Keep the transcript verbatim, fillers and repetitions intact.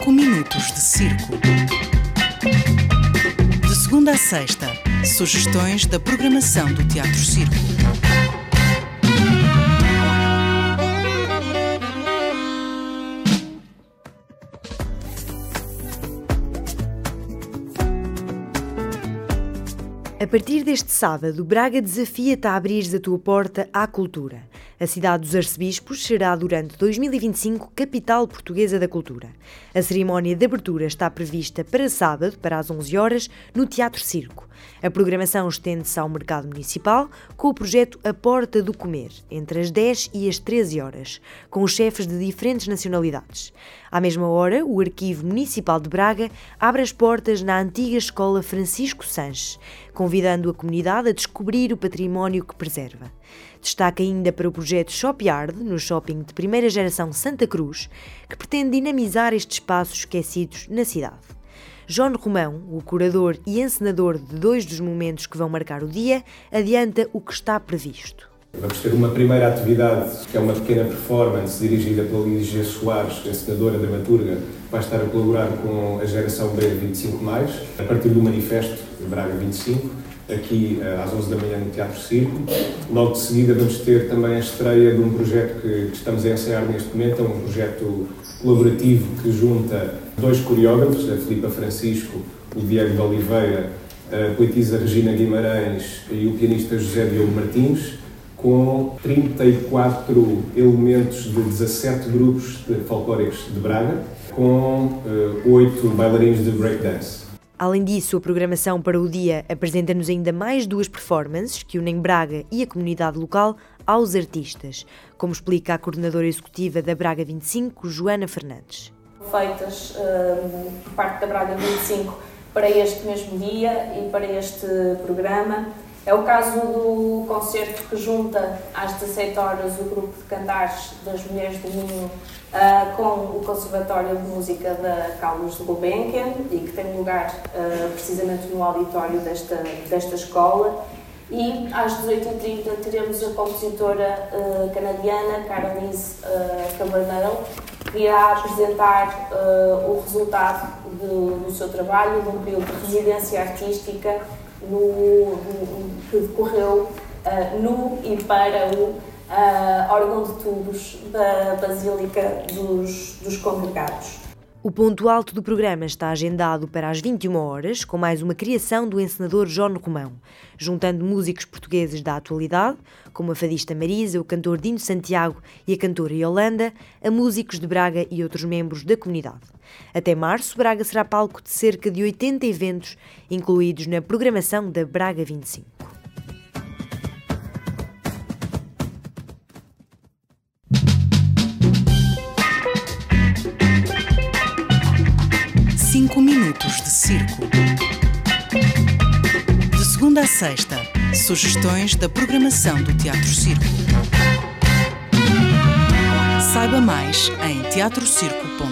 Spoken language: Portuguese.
Cinco minutos de circo. De segunda a sexta, sugestões da programação do Teatro Circo. A partir deste sábado, Braga desafia-te a abrires a tua porta à cultura. A cidade dos arcebispos será durante dois mil e vinte e cinco capital portuguesa da cultura. A cerimónia de abertura está prevista para sábado, para as onze horas, no Teatro Circo. A programação estende-se ao mercado municipal com o projeto A Porta do Comer, entre as dez e as treze horas, com os chefes de diferentes nacionalidades. À mesma hora, o Arquivo Municipal de Braga abre as portas na antiga Escola Francisco Sanches, convidando a comunidade a descobrir o património que preserva. Destaca ainda para o projeto Shop Yard, no shopping de primeira geração Santa Cruz, que pretende dinamizar estes espaços esquecidos na cidade. João Romão, o curador e encenador de dois dos momentos que vão marcar o dia, adianta o que está previsto. Vamos ter uma primeira atividade, que é uma pequena performance dirigida pela Lígia Soares, encenadora, dramaturga, que vai estar a colaborar com a geração B vinte e cinco mais, a partir do manifesto Braga vinte e cinco, aqui às onze da manhã no Teatro Circo. Logo de seguida vamos ter também a estreia de um projeto que estamos a ensaiar neste momento, é um projeto colaborativo que junta dois coreógrafos, a Filipa Francisco, o Diego de Oliveira, a poetisa Regina Guimarães e o pianista José Diogo Martins, com trinta e quatro elementos de dezassete grupos de folclóricos de Braga, com oito uh, bailarinos de breakdance. Além disso, a programação para o dia apresenta-nos ainda mais duas performances que unem Braga e a comunidade local aos artistas, como explica a coordenadora executiva da Braga vinte e cinco, Joana Fernandes. Feitas uh, por parte da Braga vinte e cinco para este mesmo dia e para este programa. É o caso do concerto que junta às dezassete horas o grupo de cantares das Mulheres do Minho uh, com o Conservatório de Música da Carlos de Gulbenkian e que tem lugar uh, precisamente no auditório desta, desta escola. E às dezoito e trinta teremos a compositora uh, canadiana Carolise uh, Cabanel, que irá apresentar uh, o resultado do, do seu trabalho, de um período de residência artística No, no, que decorreu uh, no e para o uh, órgão de tubos da Basílica dos, dos Congregados. O ponto alto do programa está agendado para as vinte e uma horas, com mais uma criação do encenador João Romão, juntando músicos portugueses da atualidade, como a fadista Marisa, o cantor Dino Santiago e a cantora Yolanda, a músicos de Braga e outros membros da comunidade. Até março, Braga será palco de cerca de oitenta eventos, incluídos na programação da Braga vinte e cinco. Cinco minutos de circo. De segunda a sexta, sugestões da programação do Teatro Circo. Saiba mais em teatro circo ponto pt.